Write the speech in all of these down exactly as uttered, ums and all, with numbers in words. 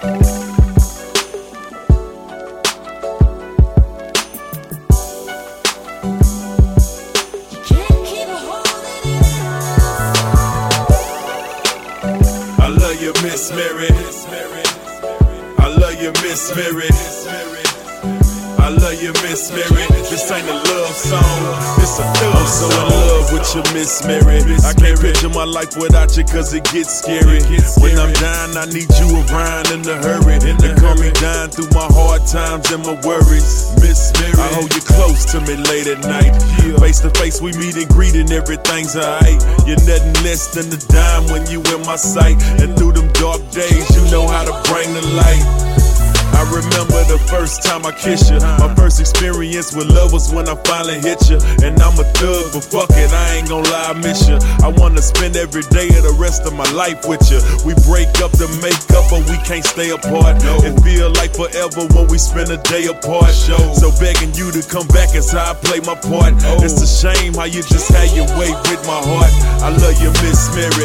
I love you, Miss Mary. I love you, Miss Mary. I love you, Miss Mary. This ain't a love song, it's a thug I'm so in love with you, Miss Mary. I can't picture my life without you, cause it gets scary. When I'm dying, I need you around in a hurry. To calm me down through my hard times and my worries. Miss Mary, I hold you close to me late at night. Face to face, we meet and greet and everything's alright. You're nothing less than a dime when you in my sight. And through them dark days, you know how to bring the light. I remember the first time I kissed you. My first experience with love was when I finally hit you. And I'm a thug, but fuck it, I ain't gon' lie, I miss you. I wanna spend every day of the rest of my life with you. We break up to make up, but we can't stay apart. It feel like forever when we spend a day apart. So begging you to come back is how I play my part. It's a shame how you just had your way with my heart. I love you, Miss Mary.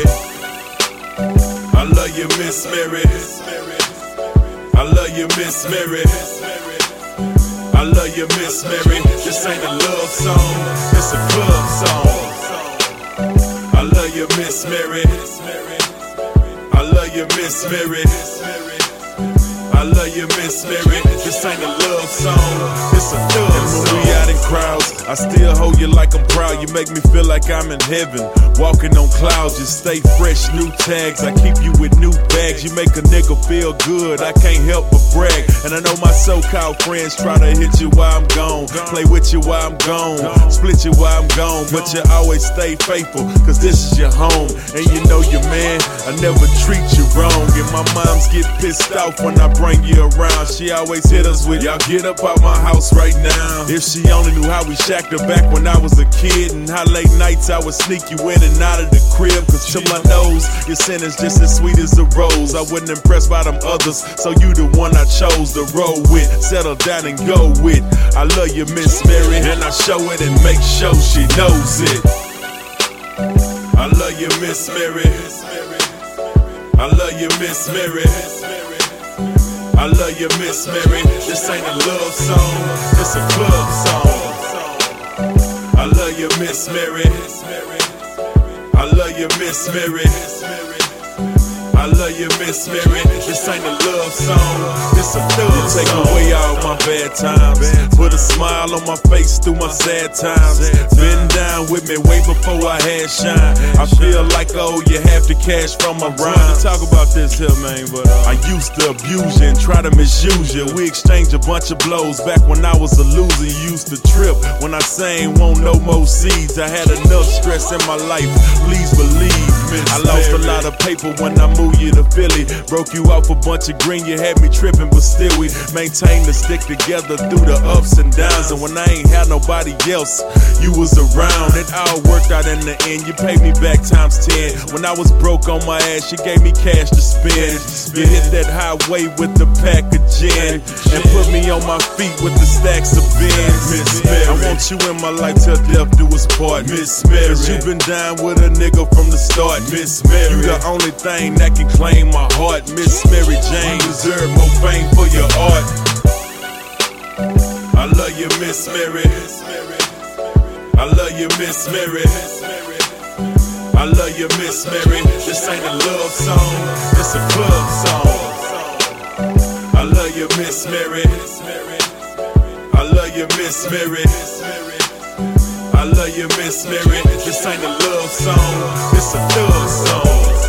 I love you, Miss Mary. I love you, Miss Mary. I love you, Miss Mary. This ain't a love song, it's a club song. I love you, Miss Mary. I love you, Miss Mary. I love you, Miss Mary. This ain't a love song, it's a thug song. When we out in crowds, I still hold you like I'm proud. You make me feel like I'm in heaven, walking on clouds. You stay fresh, new tags. I keep you with new bags. You make a nigga feel good, I can't help but brag. And I know my so-called friends try to hit you while I'm gone, play with you while I'm gone, split you while I'm gone. But you always stay faithful, cause this is your home. And you know your man, I never treat you wrong. And my moms get pissed off when I bring you around. She always hit us with, y'all get up out my house right now. If she only knew how we shacked her back when I was a kid, and how late nights I would sneak you in and out of the crib. Cause to my nose, your sin is just as sweet as a rose. I wasn't impressed by them others, so you the one I chose to roll with, settle down and go with. I love you, Miss Mary, and I show it and make sure she knows it. I love you, Miss Mary. I love you, Miss Mary. I love you, Miss Mary. This ain't a love song, it's a club song. I love you, Miss Mary. I love you, Miss Mary. I love you, Miss Mary. This ain't a love song, it's a thug song. You take away all my bad times, put a smile on my face through my sad times. Been down with me way before I had shine. I feel like I owe you half the cash from my rhyme. Talk about this here, man, but uh, I used to abuse you and try to misuse you. We exchanged a bunch of blows back when I was a loser. You used to trip when I sang won't no more seeds. I had enough stress in my life, please believe me. I lost a lot of paper when I moved you to Philly. Broke you off a bunch of green, you had me tripping, but still we maintained to stick together through the ups and downs. And when I ain't had nobody else, you was around. It all worked out in the end. You paid me back times ten. When I was broke on my ass, you gave me cash to spend. You hit that highway with the pack of gin and put me on my feet with the stacks of bins. Miss Mary, I want you in my life till death do us part. Miss Mary, cause you been down with a nigga from the start. Miss Mary, you the only thing that can claim my heart. Miss Mary Jane, deserve more fame for your art. I love you, Miss Mary. I love you, Miss Mary. I love you, Miss Mary. This ain't a love song, it's a club song. I love you, Miss Mary. I love you, Miss Mary. I love you, Miss Mary. This ain't a love song, it's a thug song.